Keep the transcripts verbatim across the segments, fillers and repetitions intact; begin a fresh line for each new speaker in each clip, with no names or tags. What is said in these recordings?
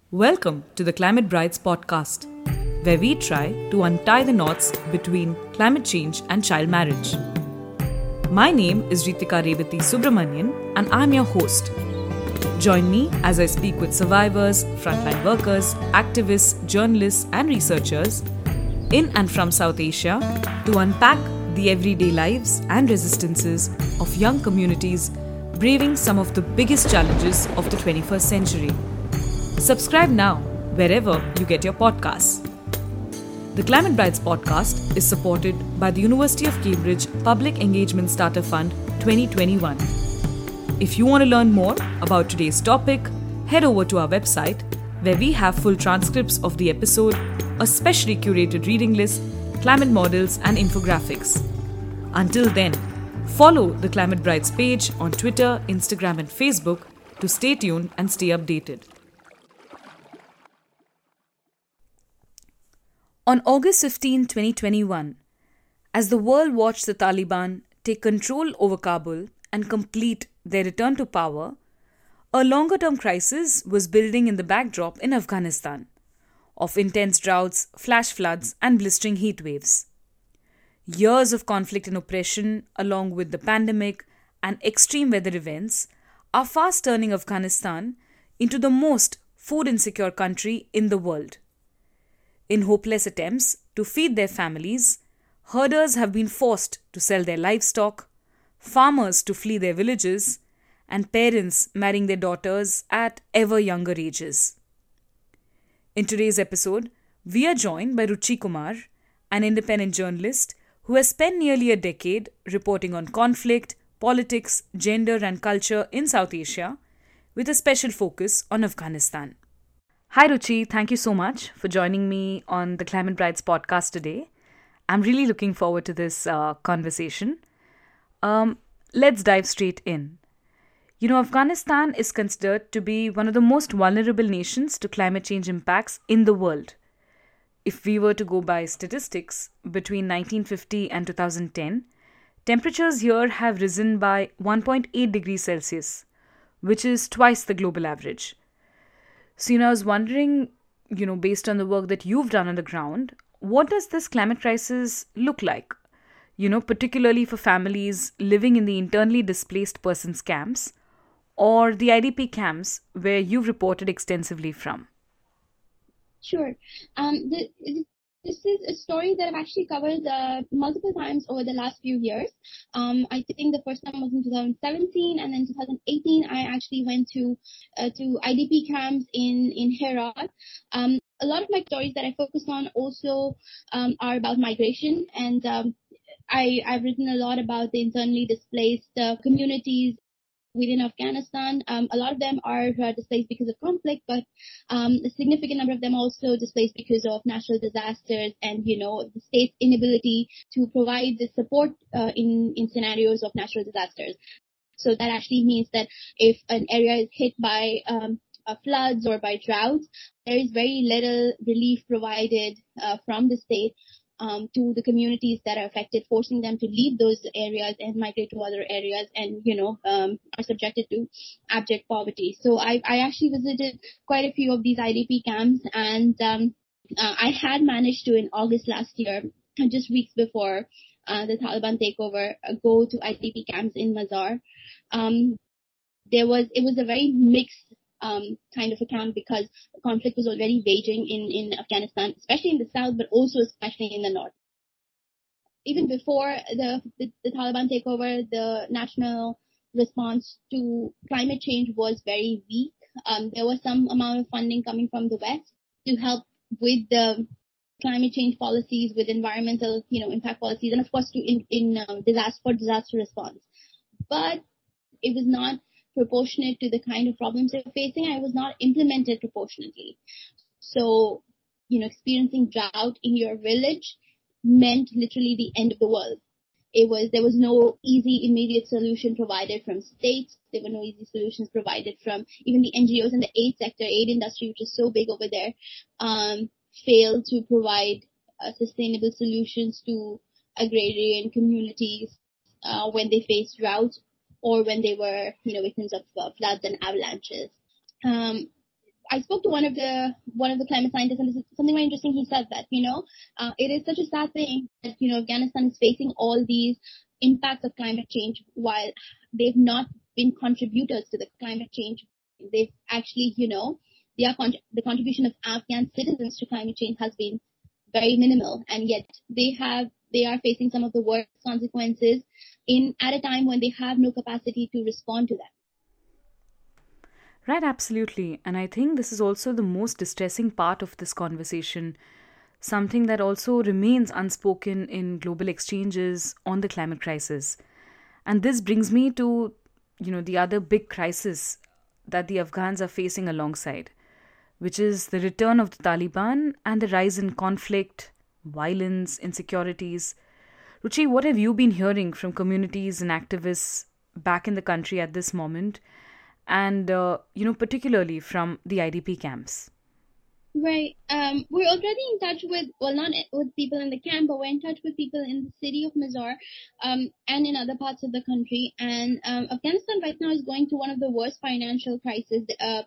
Welcome to the Climate Brides podcast, where we try to untie the knots between climate change and child marriage. My name is Ritika Revati Subramanian, and I'm your host. Join me as I speak with survivors, frontline workers, activists, journalists, and researchers in and from South Asia to unpack the everyday lives and resistances of young communities braving some of the biggest challenges of the twenty-first century. Subscribe now wherever you get your podcasts. The Climate Brides podcast is supported by the University of Cambridge Public Engagement Starter Fund twenty twenty-one. If you want to learn more about today's topic, head over to our website where we have full transcripts of the episode, a specially curated reading list, climate models, and infographics. Until then, follow the Climate Brides page on Twitter, Instagram, and Facebook to stay tuned and stay updated. On August fifteenth, twenty twenty-one, as the world watched the Taliban take control over Kabul and complete their return to power, a longer-term crisis was building in the backdrop in Afghanistan, of intense droughts, flash floods, and blistering heat waves. Years of conflict and oppression, along with the pandemic and extreme weather events, are fast turning Afghanistan into the most food insecure country in the world. In hopeless attempts to feed their families, herders have been forced to sell their livestock, farmers to flee their villages, and parents marrying their daughters at ever younger ages. In today's episode, we are joined by Ruchi Kumar, an independent journalist who has spent nearly a decade reporting on conflict, politics, gender, and culture in South Asia, with a special focus on Afghanistan. Hi Ruchi, thank you so much for joining me on the Climate Brides podcast today. I'm really looking forward to this uh, conversation. Um, let's dive straight in. You know, Afghanistan is considered to be one of the most vulnerable nations to climate change impacts in the world. If we were to go by statistics, between nineteen fifty and two thousand ten, temperatures here have risen by one point eight degrees Celsius, which is twice the global average. So, you know, I was wondering, you know, based on the work that you've done on the ground, what does this climate crisis look like? You know, particularly for families living in the internally displaced persons camps or the I D P camps where you've reported extensively from.
Sure. Um, the, this is a story that I've actually covered uh, multiple times over the last few years. Um, I think the first time was in two thousand seventeen, and then two thousand eighteen I actually went to uh, to I D P camps in in Herat. Um, a lot of my stories that I focus on also um, are about migration, and um, I, I've written a lot about the internally displaced uh, communities within Afghanistan. Um, a lot of them are uh, displaced because of conflict, but um, a significant number of them also displaced because of natural disasters and, you know, the state's inability to provide the support uh, in, in scenarios of natural disasters. So that actually means that if an area is hit by um, uh, floods or by droughts, there is very little relief provided uh, from the state Um, to the communities that are affected, forcing them to leave those areas and migrate to other areas and, you know, um, are subjected to abject poverty. So I, I actually visited quite a few of these I D P camps, and um, uh, I had managed to, in August last year, just weeks before uh, the Taliban takeover, uh, go to I D P camps in Mazar. Um, there was, it was a very mixed Um, kind of a camp because the conflict was already raging in, in Afghanistan, especially in the south, but also especially in the north. Even before the, the, the Taliban takeover, the national response to climate change was very weak. Um, there was some amount of funding coming from the West to help with the climate change policies, with environmental, you know, impact policies, and of course to in, in um, disaster for disaster response. But it was not proportionate to the kind of problems they're facing, and it was not implemented proportionately. So, you know, experiencing drought in your village meant literally the end of the world. It was, there was no easy, immediate solution provided from states. There were no easy solutions provided from even the N G Os and the aid sector, aid industry, which is so big over there, um, failed to provide uh, sustainable solutions to agrarian communities uh, when they faced drought, or when they were, you know, victims of uh, floods and avalanches. Um, I spoke to one of the one of the climate scientists, and this is something very interesting. He said that you know uh, it is such a sad thing that you know Afghanistan is facing all these impacts of climate change while they've not been contributors to the climate change. They've actually you know their con- the contribution of Afghan citizens to climate change has been very minimal, and yet they have they are facing some of the worst consequences in at a time when they have no capacity to respond to them.
Right, absolutely. And I think this is also the most distressing part of this conversation, something that also remains unspoken in global exchanges on the climate crisis. And this brings me to, you know, the other big crisis that the Afghans are facing alongside, which is the return of the Taliban and the rise in conflict, violence, insecurities. Ruchi, what have you been hearing from communities and activists back in the country at this moment? And, uh, you know, particularly from the I D P camps?
Right. Um, we're already in touch with, well, not with people in the camp, but we're in touch with people in the city of Mazar um, and in other parts of the country. And um, Afghanistan right now is going through one of the worst financial crises uh,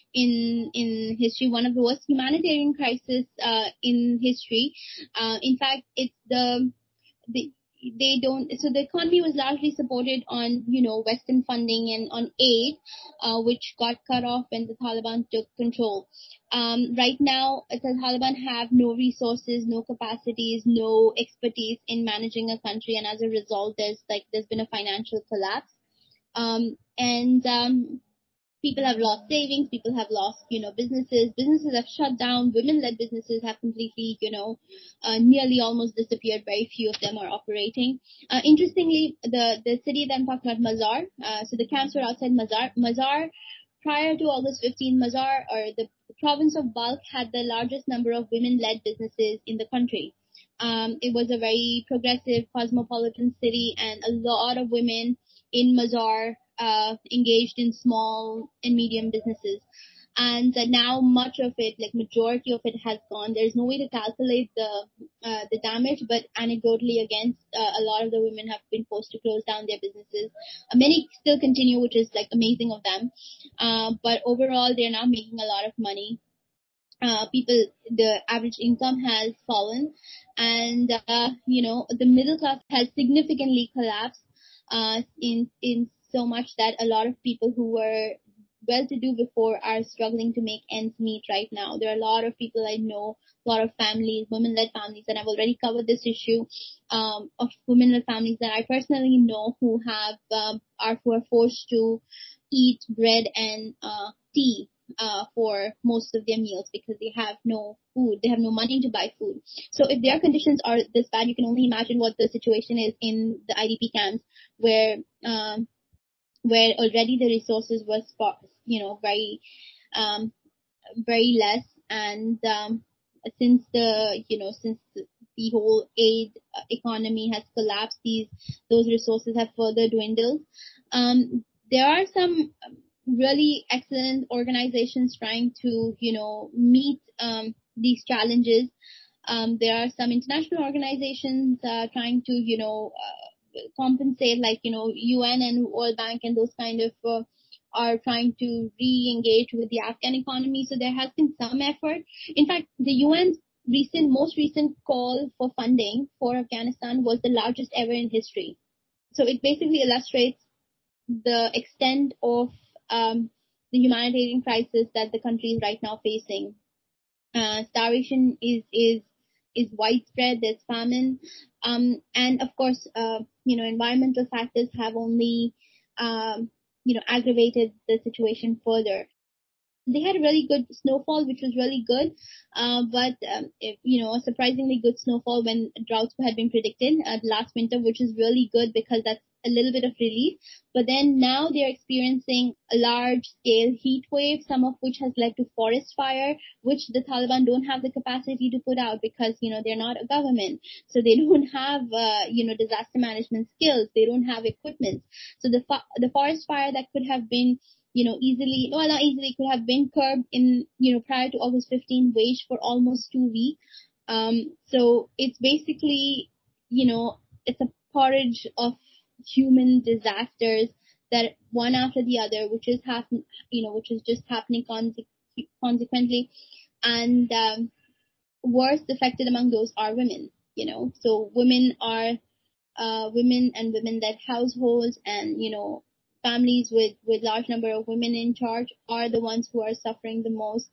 in in history, one of the worst humanitarian crises uh, in history. Uh, in fact, it's the the they don't so the economy was largely supported on you know Western funding and on aid, uh, which got cut off when the Taliban took control. Um, right now the Taliban have no resources, no capacities, no expertise in managing a country, and as a result there's like there's been a financial collapse. Um, and um, People have lost savings, people have lost, you know, businesses, businesses have shut down, women-led businesses have completely, you know, uh, nearly almost disappeared. Very few of them are operating. Uh, interestingly, the, the city that I'm talking about, Mazar, uh, so the camps were outside Mazar. Mazar, prior to August fifteenth, Mazar, or the, the province of Balkh, had the largest number of women-led businesses in the country. Um, it was a very progressive, cosmopolitan city, and a lot of women in Mazar uh, engaged in small and medium businesses. And uh, now much of it, like majority of it, has gone. There's no way to calculate the uh, the damage, but anecdotally, again, uh, a lot of the women have been forced to close down their businesses. Uh, many still continue, which is like amazing of them. Uh, but overall, they're now making a lot of money. Uh, people, the average income has fallen, and uh, you know the middle class has significantly collapsed. Uh, in in so much that a lot of people who were well-to-do before are struggling to make ends meet right now. There are a lot of people I know, a lot of families, women-led families, and I've already covered this issue um, of women-led families that I personally know who have um, are who are forced to eat bread and uh, tea uh, for most of their meals because they have no food, they have no money to buy food. So if their conditions are this bad, you can only imagine what the situation is in the I D P camps where um, where already the resources were spot, you know, very um, very less, and um, since the you know since the whole aid economy has collapsed, these those resources have further dwindled. Um, there are some really excellent organizations trying to you know meet um, these challenges. Um, there are some international organizations uh, trying to you know uh, compensate, like you know U N and World Bank and those kind of uh, are trying to re-engage with the Afghan economy. So there has been some effort. In fact, the U N's recent, most recent call for funding for Afghanistan was the largest ever in history. So it basically illustrates the extent of um, the humanitarian crisis that the country is right now facing. Uh, starvation is is is widespread. There's famine, um, and of course, uh, you know, environmental factors have only um, you know aggravated the situation further. They had a really good snowfall, which was really good, uh, but um, if, you know, a surprisingly good snowfall when droughts had been predicted uh, last winter, which is really good because that's a little bit of relief. But then now they're experiencing a large-scale heat wave, some of which has led to forest fire, which the Taliban don't have the capacity to put out because you know they're not a government, so they don't have uh, you know disaster management skills, they don't have equipment. So the fo- the forest fire that could have been you know, easily, well, not easily, could have been curbed in, you know, prior to August fifteenth, waged for almost two weeks. Um, so it's basically, you know, it's a porridge of human disasters that one after the other, which is happen, you know, which is just happening con- consequently. And um, worst affected among those are women, you know. So women are uh, women and women-led households, and, you know, families with, with large number of women in charge are the ones who are suffering the most,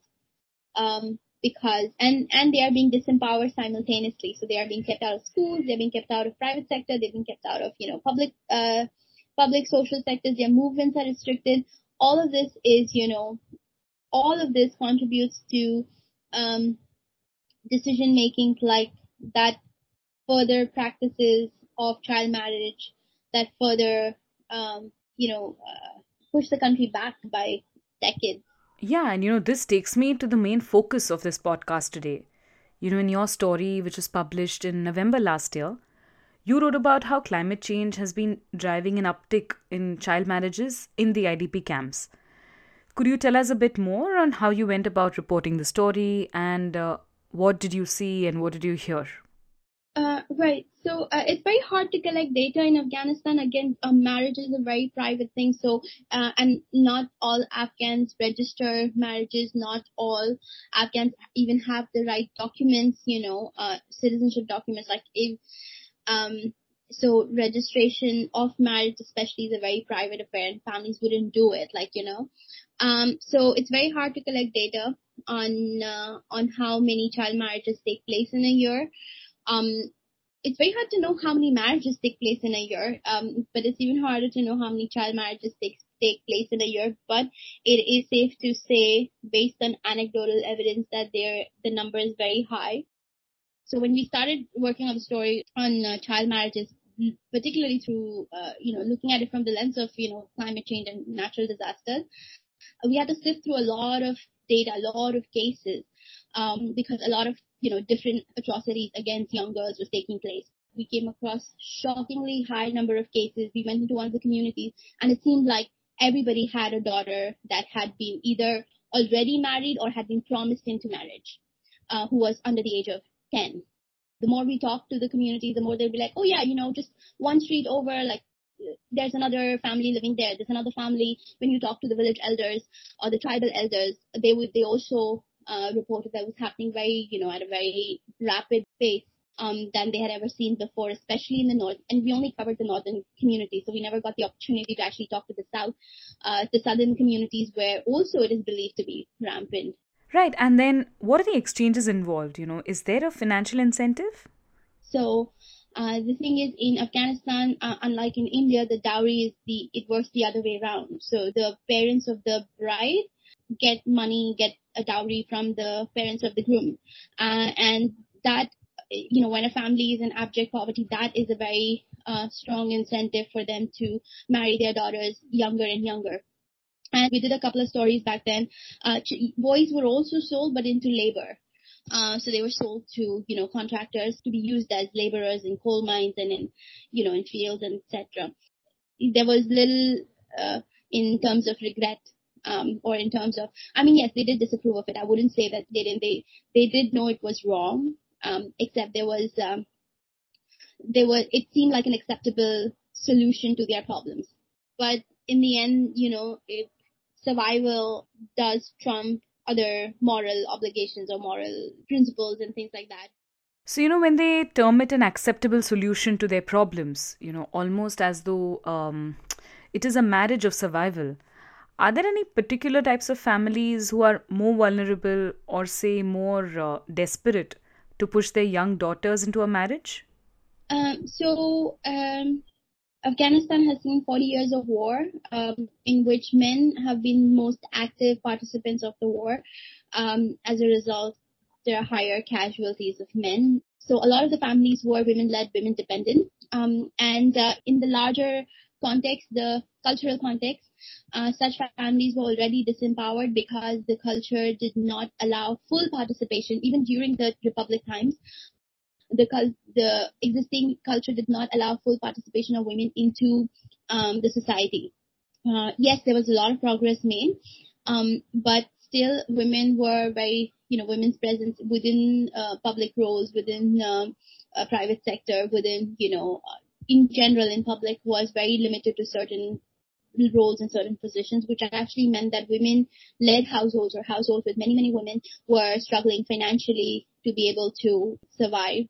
um, because, and, and they are being disempowered simultaneously. So they are being kept out of schools, they're being kept out of private sector, they're being kept out of, you know, public, uh, public social sectors, their movements are restricted. All of this is, you know, all of this contributes to, um, decision making like that, further practices of child marriage that further, um, you know, uh, push the country back by decades.
Yeah, and you know, this takes me to the main focus of this podcast today. You know, in your story, which was published in November last year, you wrote about how climate change has been driving an uptick in child marriages in the I D P camps. Could you tell us a bit more on how you went about reporting the story, and uh, what did you see and what did you hear?
Uh, right. So uh, it's very hard to collect data in Afghanistan. Again, uh, marriage is a very private thing. So, uh, and not all Afghans register marriages. Not all Afghans even have the right documents, you know, uh, citizenship documents. Like if, um, so registration of marriage especially is a very private affair, and families wouldn't do it, like, you know. Um, so it's very hard to collect data on, uh, on how many child marriages take place in a year. Um, it's very hard to know how many marriages take place in a year, um, but it's even harder to know how many child marriages take, take place in a year. But it is safe to say, based on anecdotal evidence, that there the number is very high. So when we started working on the story on uh, child marriages, particularly through, uh, you know, looking at it from the lens of, you know, climate change and natural disasters, we had to sift through a lot of data, a lot of cases, um, because a lot of, you know, different atrocities against young girls was taking place. We came across shockingly high number of cases. We went into one of the communities, and it seemed like everybody had a daughter that had been either already married or had been promised into marriage, uh, who was under the age of ten. The more we talked to the community, the more they'd be like, oh yeah, you know, just one street over, like, there's another family living there. There's another family. When you talk to the village elders or the tribal elders, they would they also uh, reported that it was happening very, you know, at a very rapid pace, um, than they had ever seen before, especially in the north. And we only covered the northern community, so we never got the opportunity to actually talk to the south, uh, the southern communities where also it is believed to be rampant.
Right, and then what are the exchanges involved? You know, is there a financial incentive?
So uh, the thing is, in Afghanistan, uh, unlike in India, the dowry is the it works the other way around. So the parents of the bride get money, get a dowry from the parents of the groom, uh, and that, you know, when a family is in abject poverty, that is a very uh, strong incentive for them to marry their daughters younger and younger. And we did a couple of stories back then. Uh, boys were also sold, but into labor. Uh, so they were sold to, you know, contractors to be used as laborers in coal mines and in, you know, in fields and et cetera. There was little uh, in terms of regret, um, or in terms of, I mean, yes, they did disapprove of it. I wouldn't say that they didn't. They they did know it was wrong, um, except there was um, there was it seemed like an acceptable solution to their problems. But in the end, you know, it, survival does trump other moral obligations or moral principles and things like that.
So, you know, when they term it an acceptable solution to their problems, you know, almost as though um, it is a marriage of survival, are there any particular types of families who are more vulnerable or, say, more uh, desperate to push their young daughters into a marriage?
Um, so, um, Afghanistan has seen forty years of war, um, in which men have been most active participants of the war. Um, as a result, there are higher casualties of men. So a lot of the families were women-led, women-dependent. Um, and uh, in the larger context, the cultural context, uh, such families were already disempowered because the culture did not allow full participation, even during the Republic times. The the existing culture did not allow full participation of women into um, the society. Uh, yes, there was a lot of progress made, um, but still women were very, you know, women's presence within uh, public roles, within um, uh, private sector, within, you know, uh, in general in public was very limited to certain roles in certain positions, which actually meant that women-led households or households with many, many women were struggling financially to be able to survive.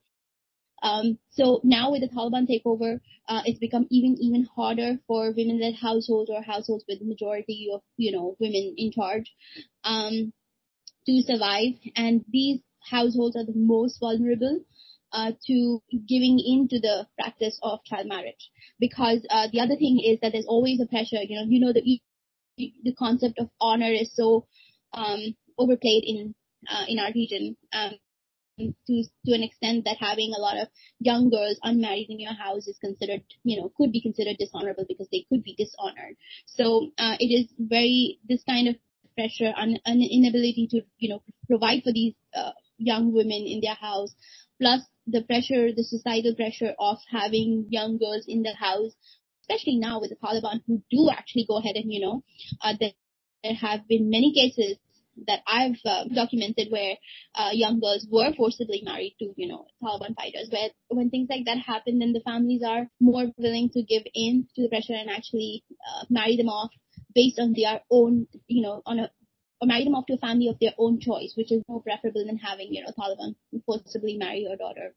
Um, so now with the Taliban takeover, uh, it's become even even harder for women-led households or households with the majority of, you know, women in charge um, to survive. And these households are the most vulnerable uh, to giving into the practice of child marriage. Because uh, the other thing is that there's always a pressure, you know, you know, the, the concept of honor is so um, overplayed in uh, in our region. Um, to to an extent that having a lot of young girls unmarried in your house is considered, you know, could be considered dishonorable because they could be dishonored. So uh, it is very, this kind of pressure and an inability to, you know, provide for these uh, young women in their house, plus the pressure, the societal pressure of having young girls in the house, especially now with the Taliban, who do actually go ahead and, you know, uh, there, there have been many cases that I've uh, documented where uh, young girls were forcibly married to, you know, Taliban fighters. Where when things like that happen, then the families are more willing to give in to the pressure and actually uh, marry them off based on their own, you know, on a, or marry them off to a family of their own choice, which is more preferable than having, you know, Taliban forcibly marry your daughter.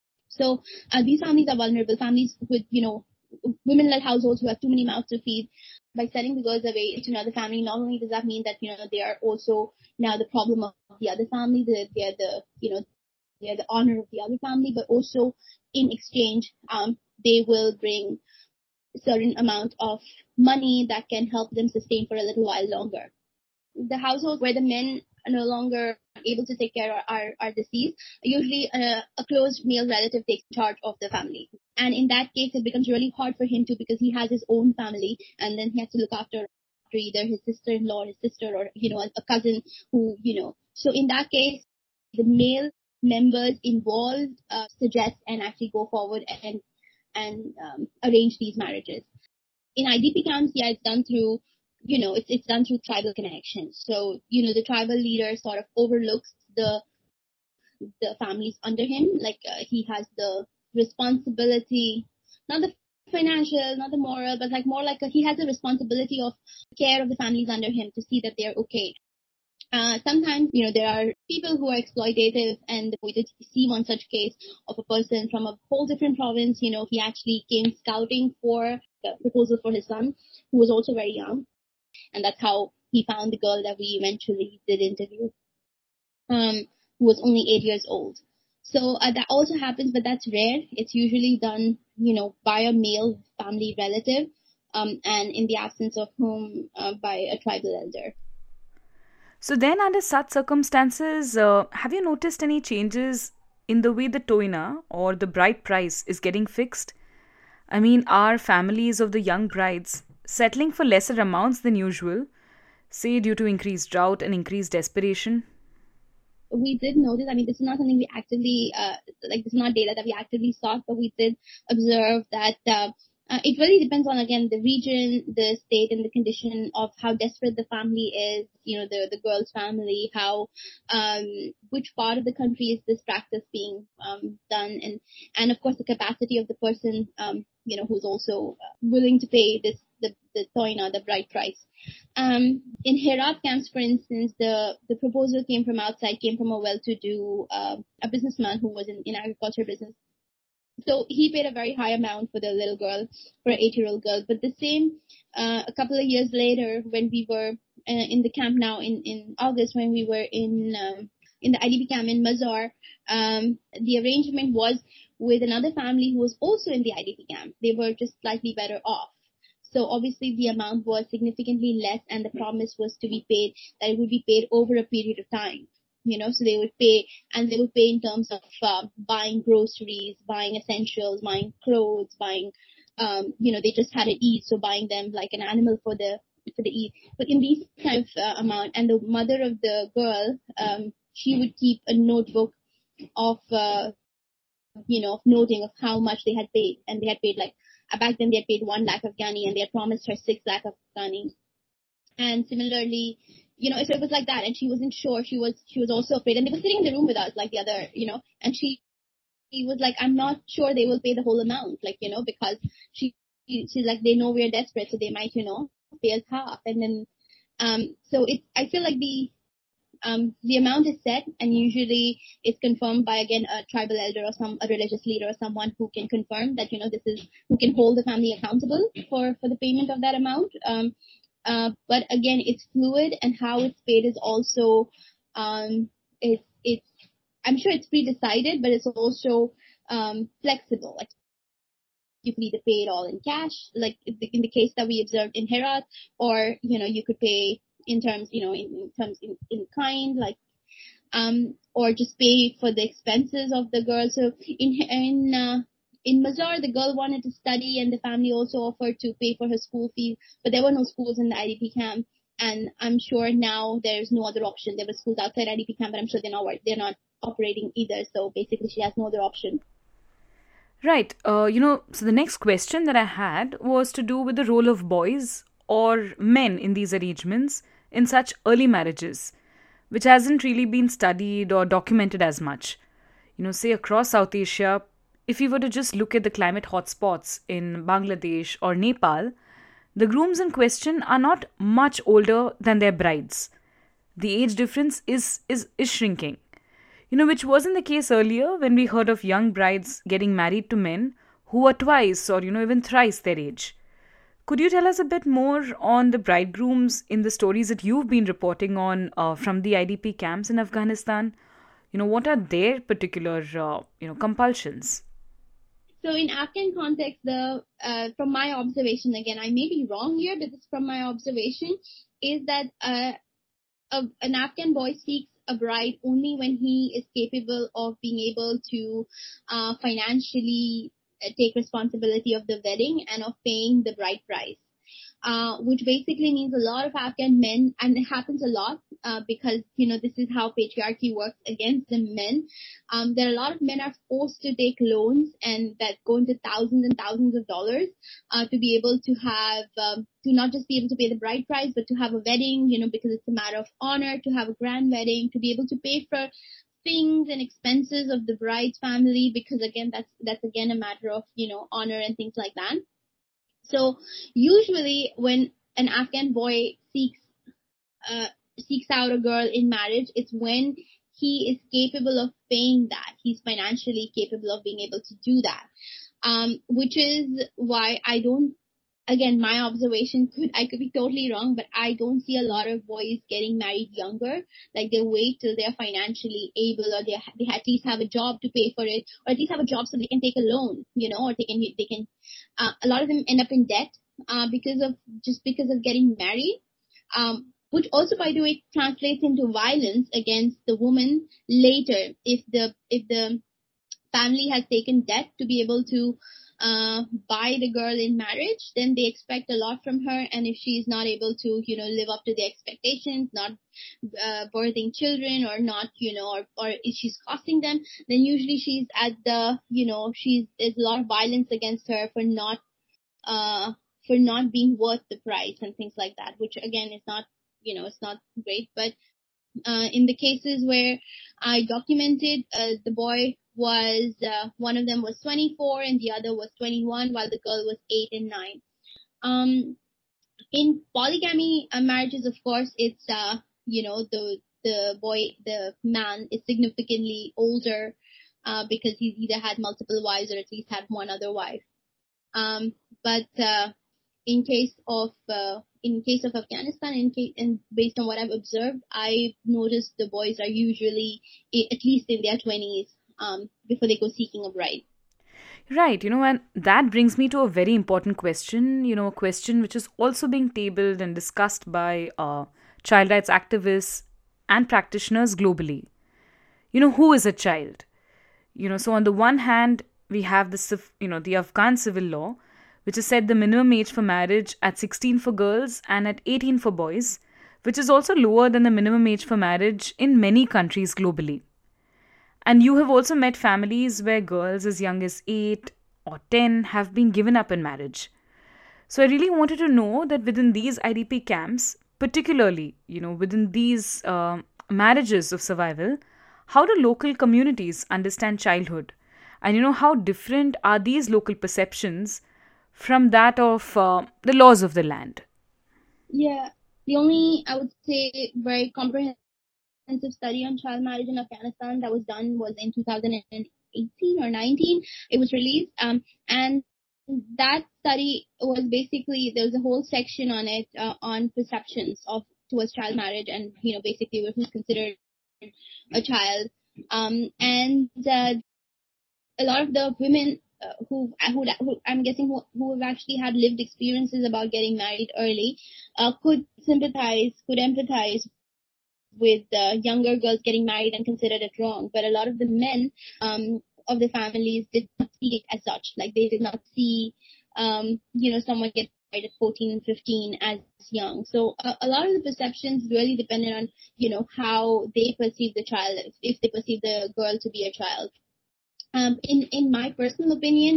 So uh, these families are vulnerable. Families with, you know, women-led households who have too many mouths to feed. By sending the girls away to another family, not only does that mean that, you know, they are also now the problem of the other family, they are the, you know, they are the honor of the other family, but also in exchange, um, they will bring a certain amount of money that can help them sustain for a little while longer. The households where the men are no longer able to take care of are, are deceased, usually a, a close male relative takes charge of the family. And in that case, it becomes really hard for him to, because he has his own family, and then he has to look after either his sister-in-law, his sister, or, you know, a cousin who, you know. So in that case, the male members involved uh, suggest and actually go forward and, and um, arrange these marriages. In I D P camps, yeah, it's done through, you know, it's it's done through tribal connections. So, you know, the tribal leader sort of overlooks the the families under him. Like uh, he has the responsibility, not the financial, not the moral, but like more like a, he has a responsibility of care of the families under him to see that they're okay. Uh, sometimes, you know, there are people who are exploitative, and we did see one such case of a person from a whole different province. You know, he actually came scouting for the proposal for his son, who was also very young. And that's how he found the girl that we eventually did interview, um, who was only eight years old. So uh, that also happens, but that's rare. It's usually done, you know, by a male family relative, um, and in the absence of whom, uh, by a tribal elder.
So then, under such circumstances, uh, have you noticed any changes in the way the toina or the bride price is getting fixed? I mean, are families of the young brides settling for lesser amounts than usual, say due to increased drought and increased desperation?
We did notice, I mean, this is not something we actively, uh, like, this is not data that we actively sought, but we did observe that uh, uh, it really depends on, again, the region, the state, and the condition of how desperate the family is, you know, the, the girl's family, how, um, which part of the country is this practice being um, done, and, and of course, the capacity of the person, um, you know, who's also willing to pay this, the, the toina, the bride price. Um, in Herat camps, for instance, the, the proposal came from outside, came from a well-to-do, uh, a businessman who was in, in agriculture business. So he paid a very high amount for the little girl, for an eight-year-old girl. But the same, uh, a couple of years later, when we were uh, in the camp now in, in August, when we were in um, in the I D P camp in Mazar, um, the arrangement was with another family who was also in the I D P camp. They were just slightly better off. So obviously the amount was significantly less, and the promise was to be paid, that it would be paid over a period of time. You know, so they would pay, and they would pay in terms of uh, buying groceries, buying essentials, buying clothes, buying, um, you know, they just had to eat, so buying them like an animal for the for the eat. But in these kind of uh, amount, and the mother of the girl, um, she would keep a notebook of, uh, you know, noting of how much they had paid, and they had paid like uh, back then they had paid one lakh Afghani, and they had promised her six lakh Afghani, and similarly. You know, so it was like that, and she wasn't sure. She was, she was also afraid, and they were sitting in the room with us, like the other, you know, and she, she was like, I'm not sure they will pay the whole amount, like, you know, because she, she she's like, they know we're desperate, so they might, you know, pay us half. And then, um, so it, I feel like the, um, the amount is set, and usually it's confirmed by, again, a tribal elder or some, a religious leader or someone who can confirm that, you know, this is, who can hold the family accountable for, for the payment of that amount. Um, uh, but again, it's fluid, and how it's paid is also, um, it's, it's, I'm sure it's pre-decided, but it's also, um, flexible. Like, you could either pay it all in cash, like in the case that we observed in Herat, or, you know, you could pay in terms, you know, in, in terms in, in kind, like, um, or just pay for the expenses of the girl. So in, in, uh, in Mazar, the girl wanted to study, and the family also offered to pay for her school fees, but there were no schools in the I D P camp. And I'm sure now there's no other option. There were schools outside I D P camp, but I'm sure they're not, they're not operating either. So basically she has no other option.
Right. Uh, you know, so the next question that I had was to do with the role of boys or men in these arrangements in such early marriages, which hasn't really been studied or documented as much. You know, say across South Asia, if you were to just look at the climate hotspots in Bangladesh or Nepal, the grooms in question are not much older than their brides. The age difference is, is, is shrinking. You know, which wasn't the case earlier when we heard of young brides getting married to men who were twice or, you know, even thrice their age. Could you tell us a bit more on the bridegrooms in the stories that you've been reporting on uh, from the I D P camps in Afghanistan? You know, what are their particular, uh, you know, compulsions?
So in Afghan context, the uh, from my observation, again, I may be wrong here, but it's from my observation, is that uh, a, an Afghan boy seeks a bride only when he is capable of being able to uh, financially take responsibility of the wedding and of paying the bride price. Uh, which basically means a lot of Afghan men, and it happens a lot uh, because, you know, this is how patriarchy works against the men. Um, there are a lot of men are forced to take loans, and that go into thousands and thousands of dollars uh, to be able to have, um, to not just be able to pay the bride price, but to have a wedding, you know, because it's a matter of honor, to have a grand wedding, to be able to pay for things and expenses of the bride's family, because again, that's, that's again a matter of, you know, honor and things like that. So usually when an Afghan boy seeks uh, seeks out a girl in marriage, it's when he is capable of paying that. He's financially capable of being able to do that. Um, which is why I don't, again, my observation could, I could be totally wrong, but I don't see a lot of boys getting married younger. Like they wait till they're financially able, or they, they at least have a job to pay for it, or at least have a job so they can take a loan, you know, or they can, they can, uh, a lot of them end up in debt, uh, because of, just because of getting married. Um, which also, by the way, translates into violence against the woman later if the, if the family has taken debt to be able to uh, buy the girl in marriage, then they expect a lot from her. And if she is not able to, you know, live up to the expectations, not uh, birthing children, or not, you know, or, or if she's costing them, then usually she's at the, you know, she's, there's a lot of violence against her for not, uh, for not being worth the price and things like that, which again is not, you know, it's not great. But uh, in the cases where I documented, uh, the boy was, uh, one of them was twenty-four and the other was twenty-one, while the girl was eight and nine. Um, in polygamy uh, marriages, of course, it's, uh, you know, the, the boy, the man is significantly older, uh, because he's either had multiple wives or at least had one other wife. Um, but, uh, in case of, uh, in case of Afghanistan, in case, and based on what I've observed, I've noticed the boys are usually at least in their twenties, um, before they go seeking a bride.
Right, you know, and that brings me to a very important question, you know, a question which is also being tabled and discussed by uh, child rights activists and practitioners globally. You know, who is a child? You know, so on the one hand, we have the, you know, the Afghan civil law, which has set the minimum age for marriage at sixteen for girls and at eighteen for boys, which is also lower than the minimum age for marriage in many countries globally. And you have also met families where girls as young as eight or ten have been given up in marriage. So I really wanted to know that within these I D P camps, particularly, you know, within these uh, marriages of survival, how do local communities understand childhood? And, you know, how different are these local perceptions from that of uh, the laws of the land?
Yeah, the only, I would say, very comprehensive study on child marriage in Afghanistan that was done was in two thousand eighteen or nineteen. It was released, um, and that study was basically, there was a whole section on it, uh, on perceptions of towards child marriage, and you know basically who's considered a child, um, and uh, a lot of the women uh, who, who, who I'm guessing who, who have actually had lived experiences about getting married early, uh, could sympathize, could empathize with uh, younger girls getting married and considered it wrong. But a lot of the men um, of the families did not see it as such. Like they did not see, um, you know, someone get married at fourteen and fifteen as young. So a, a lot of the perceptions really depended on, you know, how they perceive the child, if, if they perceive the girl to be a child. Um, in, in my personal opinion,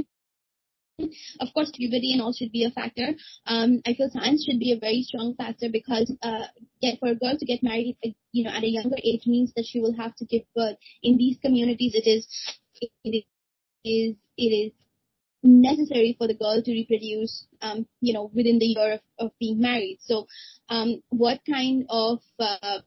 of course, puberty and all should be a factor. Um, I feel science should be a very strong factor because uh, get, for a girl to get married, you know, at a younger age means that she will have to give birth. In these communities, it is it is it is necessary for the girl to reproduce, um, you know, within the year of, of being married. So, um, what kind of uh,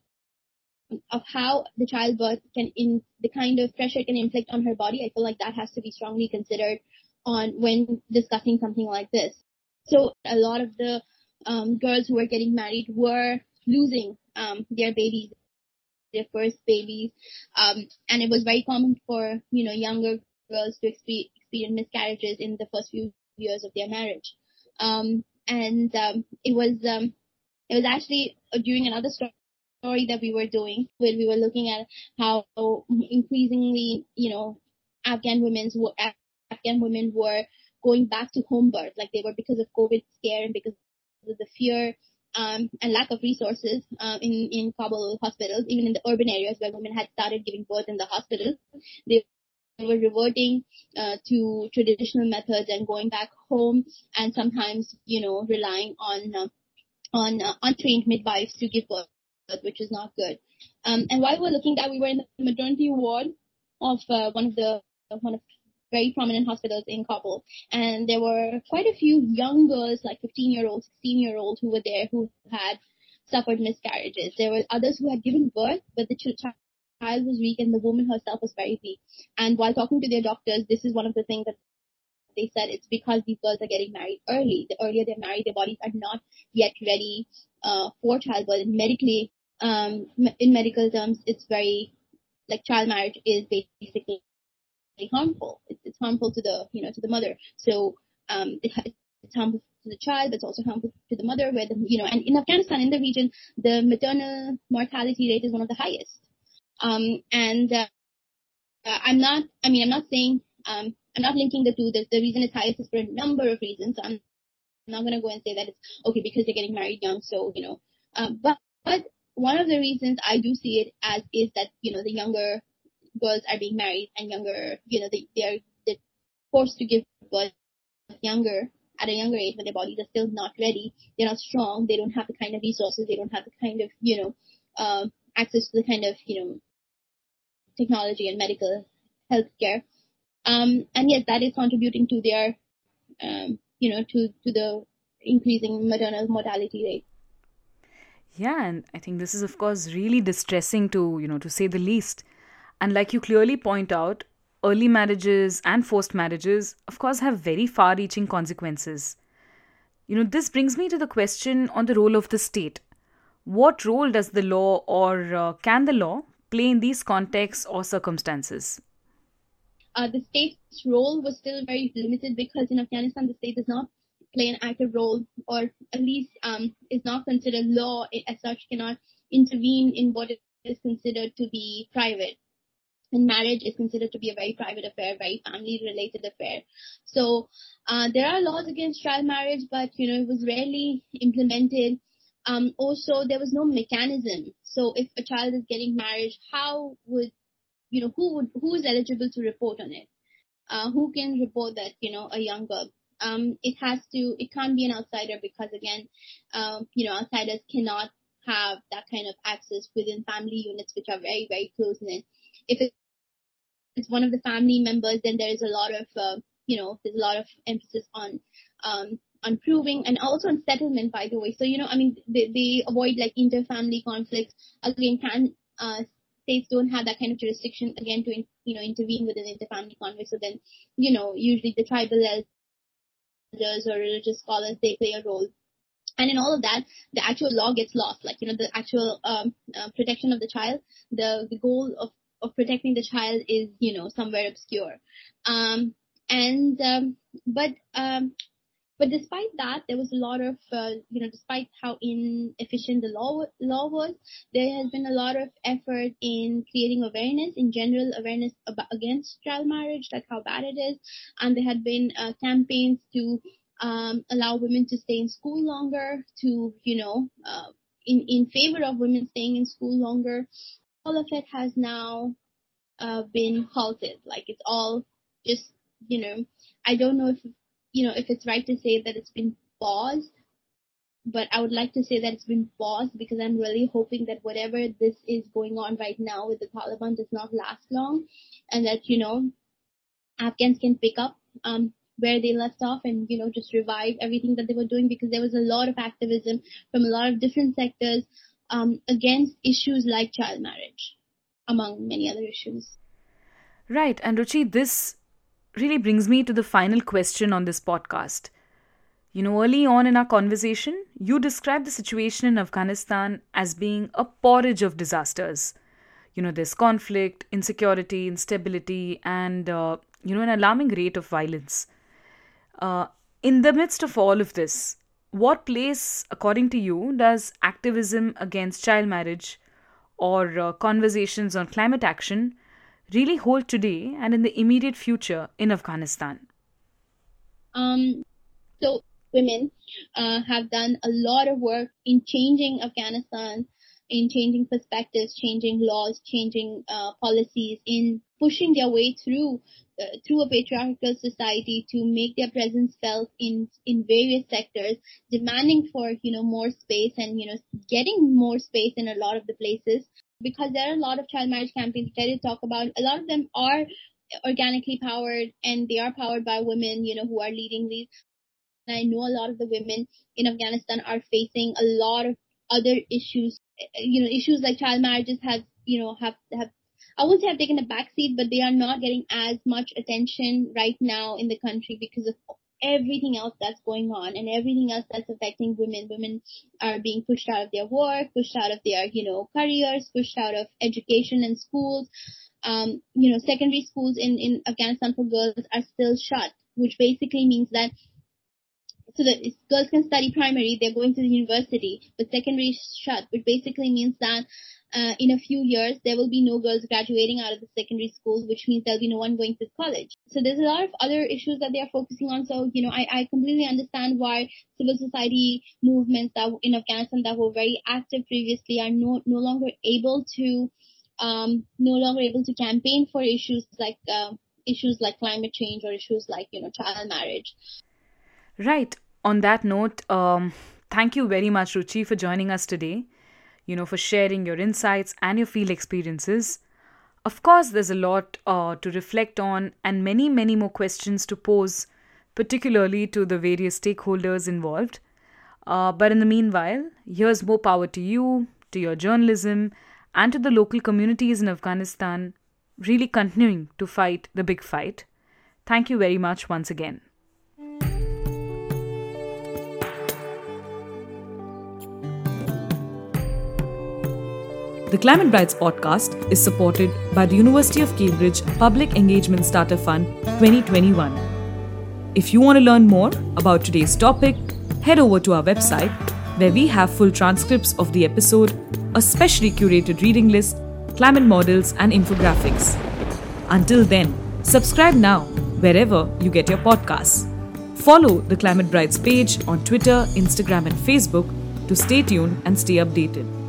of how the childbirth can in the kind of pressure it can inflict on her body, I feel like that has to be strongly considered on when discussing something like this. So a lot of the um, girls who were getting married were losing um, their babies, their first babies, um, and it was very common for you know younger girls to experience miscarriages in the first few years of their marriage. Um, and um, it was um, it was actually during another story story that we were doing, where we were looking at how increasingly, you know, Afghan women's Afghan women were going back to home birth, like they were because of COVID scare and because of the fear um, and lack of resources um, in in Kabul hospitals, even in the urban areas where women had started giving birth in the hospital, they were reverting uh, to traditional methods and going back home, and sometimes, you know, relying on uh, on uh, untrained midwives to give birth, which is not good. Um, and while we were looking at, we were in the maternity ward of uh, one of the one of very prominent hospitals in Kabul, and there were quite a few young girls, like fifteen year olds, sixteen year olds, who were there who had suffered miscarriages. There were others who had given birth, but the child was weak and the woman herself was very weak. And while talking to their doctors, this is one of the things that they said: it's because these girls are getting married early. The earlier they're married, their bodies are not yet ready uh, for childbirth. And medically, um, in medical terms, it's very, like, child marriage is basically harmful. It's, it's harmful to the, you know, to the mother. So um, it, it's harmful to the child, but it's also harmful to the mother. Where the, you know, and in Afghanistan, in the region, the maternal mortality rate is one of the highest. Um, and uh, I'm not. I mean, I'm not saying. Um, I'm not linking the two. The, the reason it's highest is for a number of reasons. So I'm not going to go and say that it's okay because they're getting married young. So, you know, um, but, but one of the reasons I do see it as is that, you know, the younger girls are being married and younger, you know, they, they're, they're forced to give birth younger, at a younger age when their bodies are still not ready. They're not strong. They don't have the kind of resources. They don't have the kind of, you know, um, access to the kind of, you know, technology and medical health care. Um, and yes, that is contributing to their, um, you know, to, to the increasing maternal mortality rate.
Yeah, and I think this is, of course, really distressing to, you know, to say the least. And like you clearly point out, early marriages and forced marriages, of course, have very far reaching consequences. You know, this brings me to the question on the role of the state. What role does the law, or uh, can the law, play in these contexts or circumstances?
Uh, the state's role was still very limited because in Afghanistan, the state does not play an active role, or at least um, is not considered law as such, cannot intervene in what is considered to be private. And marriage is considered to be a very private affair, very family-related affair. So uh, there are laws against child marriage, but you know it was rarely implemented. Um, also, there was no mechanism. So if a child is getting married, how would you know who would who is eligible to report on it? Uh, who can report that you know a young girl? Um, it has to. It can't be an outsider because again, um, you know, outsiders cannot have that kind of access within family units which are very very close knit. If it it's one of the family members, then there is a lot of, uh, you know, there's a lot of emphasis on, um, on proving and also on settlement, by the way. So, you know, I mean, they, they avoid like inter-family conflicts. Again, can, uh, states don't have that kind of jurisdiction, again, to, you know, intervene within inter-family conflicts. So then, you know, usually the tribal elders or religious scholars, they play a role. And in all of that, the actual law gets lost. Like, you know, the actual um, uh, protection of the child, the, the goal of, of protecting the child is, you know, somewhere obscure. Um, and, um, but, um, but despite that, there was a lot of, uh, you know, despite how inefficient the law, law was, there has been a lot of effort in creating awareness, in general awareness about, against child marriage, like how bad it is. And there had been uh, campaigns to um, allow women to stay in school longer, to, you know, uh, in, in favor of women staying in school longer. All of it has now uh, been halted. Like, it's all just, you know, I don't know if, you know, if it's right to say that it's been paused, but I would like to say that it's been paused because I'm really hoping that whatever this is going on right now with the Taliban does not last long, and that, you know, Afghans can pick up um, where they left off and, you know, just revive everything that they were doing, because there was a lot of activism from a lot of different sectors um, against issues like child marriage, among many other issues.
Right. And Ruchi, this really brings me to the final question on this podcast. You know, early on in our conversation, you described the situation in Afghanistan as being a porridge of disasters. You know, there's conflict, insecurity, instability, and, uh, you know, an alarming rate of violence. Uh, in the midst of all of this, what place, according to you, does activism against child marriage or uh, conversations on climate action really hold today and in the immediate future in Afghanistan?
Um, so women uh, have done a lot of work in changing Afghanistan, in changing perspectives, changing laws, changing uh, policies, in pushing their way through uh, through a patriarchal society to make their presence felt in in various sectors, demanding for, you know, more space and, you know, getting more space in a lot of the places. Because there are a lot of child marriage campaigns that you talk about. A lot of them are organically powered, and they are powered by women, you know, who are leading these. And I know a lot of the women in Afghanistan are facing a lot of other issues. You know, issues like child marriages have, you know, have, have, I wouldn't say have taken a backseat, but they are not getting as much attention right now in the country because of everything else that's going on and everything else that's affecting women. Women are being pushed out of their work, pushed out of their, you know, careers, pushed out of education and schools. Um, you know, secondary schools in, in Afghanistan for girls are still shut, which basically means that so that girls can study primary, they're going to the university, but secondary is shut, which basically means that uh, in a few years, there will be no girls graduating out of the secondary schools, which means there'll be no one going to college. So there's a lot of other issues that they are focusing on. So, you know, I, I completely understand why civil society movements that in Afghanistan that were very active previously are no, no longer able to, um, no longer able to campaign for issues like, uh, issues like climate change or issues like, you know, child marriage.
Right. On that note, um, thank you very much, Ruchi, for joining us today, you know, for sharing your insights and your field experiences. Of course, there's a lot uh, to reflect on and many, many more questions to pose, particularly to the various stakeholders involved. Uh, but in the meanwhile, here's more power to you, to your journalism, and to the local communities in Afghanistan, really continuing to fight the big fight. Thank you very much once again. The Climate Brides podcast is supported by the University of Cambridge Public Engagement Starter Fund twenty twenty-one. If you want to learn more about today's topic, head over to our website where we have full transcripts of the episode, a specially curated reading list, climate models and infographics. Until then, subscribe now wherever you get your podcasts. Follow the Climate Brides page on Twitter, Instagram and Facebook to stay tuned and stay updated.